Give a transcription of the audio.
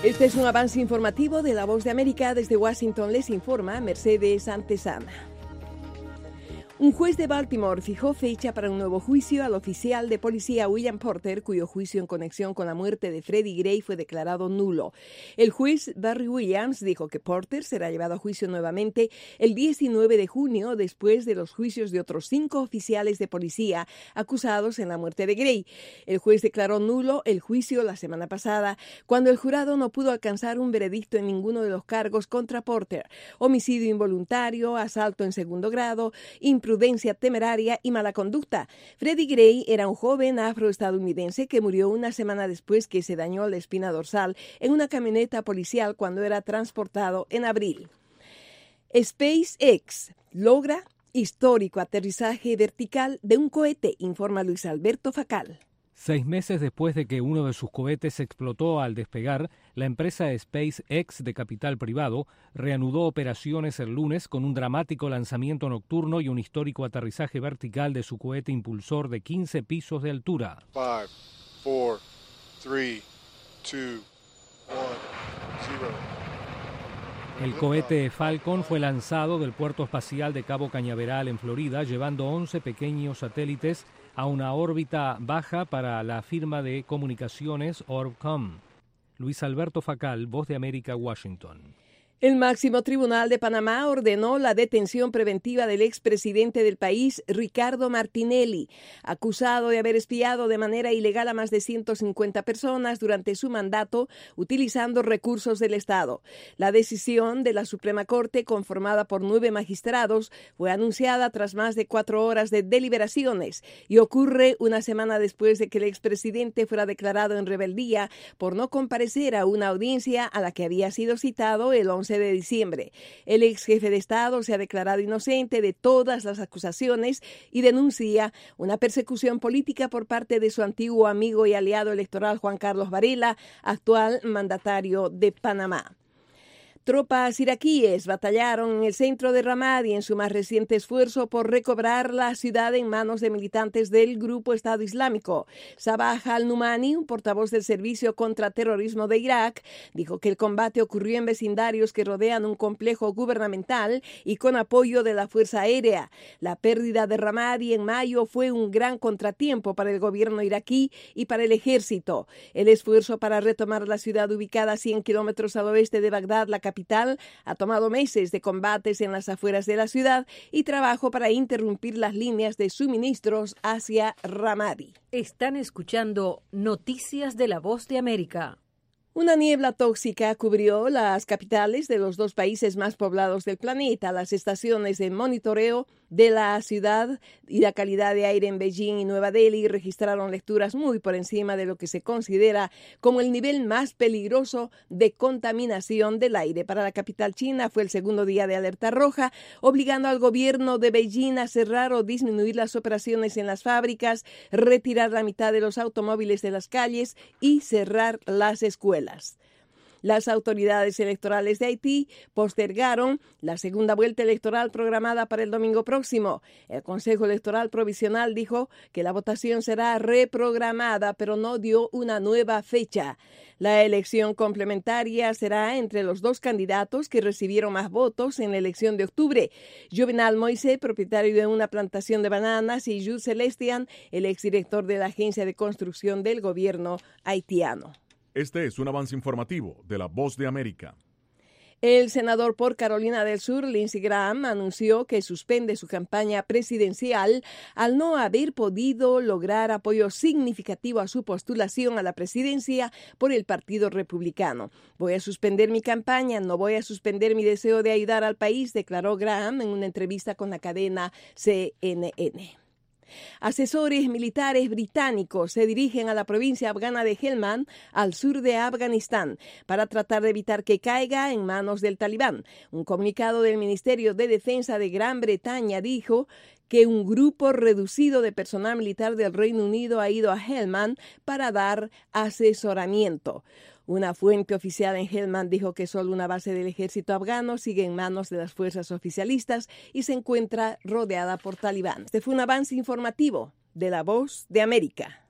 Este es un avance informativo de La Voz de América. Desde Washington les informa Mercedes Antezana. Un juez de Baltimore fijó fecha para un nuevo juicio al oficial de policía William Porter, cuyo juicio en conexión con la muerte de Freddie Gray fue declarado nulo. El juez Barry Williams dijo que Porter será llevado a juicio nuevamente el 19 de junio, después de los juicios de otros 5 oficiales de policía acusados en la muerte de Gray. El juez declaró nulo el juicio la semana pasada, cuando el jurado no pudo alcanzar un veredicto en ninguno de los cargos contra Porter: homicidio involuntario, asalto en segundo grado, imprudencia temeraria y mala conducta. Freddie Gray era un joven afroestadounidense que murió una semana después que se dañó la espina dorsal en una camioneta policial cuando era transportado en abril. SpaceX logra histórico aterrizaje vertical de un cohete, informa Luis Alberto Facal. 6 meses después de que uno de sus cohetes explotó al despegar, la empresa SpaceX, de capital privado, reanudó operaciones el lunes con un dramático lanzamiento nocturno y un histórico aterrizaje vertical de su cohete impulsor de 15 pisos de altura. 5, 4, 3, 2, 1, 0. El cohete Falcon fue lanzado del puerto espacial de Cabo Cañaveral en Florida, llevando 11 pequeños satélites a una órbita baja para la firma de comunicaciones Orbcomm. Luis Alberto Facal, Voz de América, Washington. El máximo tribunal de Panamá ordenó la detención preventiva del expresidente del país, Ricardo Martinelli, acusado de haber espiado de manera ilegal a más de 150 personas durante su mandato utilizando recursos del Estado. La decisión de la Suprema Corte, conformada por 9 magistrados, fue anunciada tras más de 4 horas de deliberaciones y ocurre una semana después de que el expresidente fuera declarado en rebeldía por no comparecer a una audiencia a la que había sido citado el 11 de diciembre. El ex jefe de Estado se ha declarado inocente de todas las acusaciones y denuncia una persecución política por parte de su antiguo amigo y aliado electoral Juan Carlos Varela, actual mandatario de Panamá. Tropas iraquíes batallaron en el centro de Ramadi en su más reciente esfuerzo por recobrar la ciudad en manos de militantes del grupo Estado Islámico. Sabah al-Numani, un portavoz del Servicio contra Terrorismo de Irak, dijo que el combate ocurrió en vecindarios que rodean un complejo gubernamental y con apoyo de la Fuerza Aérea. La pérdida de Ramadi en mayo fue un gran contratiempo para el gobierno iraquí y para el ejército. El esfuerzo para retomar la ciudad, ubicada a 100 kilómetros al oeste de Bagdad, la capital, ha tomado meses de combates en las afueras de la ciudad y trabajo para interrumpir las líneas de suministros hacia Ramadi. Están escuchando Noticias de La Voz de América. Una niebla tóxica cubrió las capitales de los 2 países más poblados del planeta. Las estaciones de monitoreo de la ciudad y la calidad de aire en Beijing y Nueva Delhi registraron lecturas muy por encima de lo que se considera como el nivel más peligroso de contaminación del aire. Para la capital china fue el segundo día de alerta roja, obligando al gobierno de Beijing a cerrar o disminuir las operaciones en las fábricas, retirar la mitad de los automóviles de las calles y cerrar las escuelas. Las autoridades electorales de Haití postergaron la segunda vuelta electoral programada para el domingo próximo. El Consejo Electoral Provisional dijo que la votación será reprogramada, pero no dio una nueva fecha. La elección complementaria será entre los 2 candidatos que recibieron más votos en la elección de octubre: Jovenal Moise, propietario de una plantación de bananas, y Jules Celestian, el exdirector de la agencia de construcción del gobierno haitiano. Este es un avance informativo de La Voz de América. El senador por Carolina del Sur, Lindsey Graham, anunció que suspende su campaña presidencial al no haber podido lograr apoyo significativo a su postulación a la presidencia por el Partido Republicano. Voy a suspender mi campaña, no voy a suspender mi deseo de ayudar al país, declaró Graham en una entrevista con la cadena CNN. Asesores militares británicos se dirigen a la provincia afgana de Helmand, al sur de Afganistán, para tratar de evitar que caiga en manos del Talibán. Un comunicado del Ministerio de Defensa de Gran Bretaña dijo que un grupo reducido de personal militar del Reino Unido ha ido a Helmand para dar asesoramiento. Una fuente oficial en Helmand dijo que solo una base del ejército afgano sigue en manos de las fuerzas oficialistas y se encuentra rodeada por talibán. Este fue un avance informativo de La Voz de América.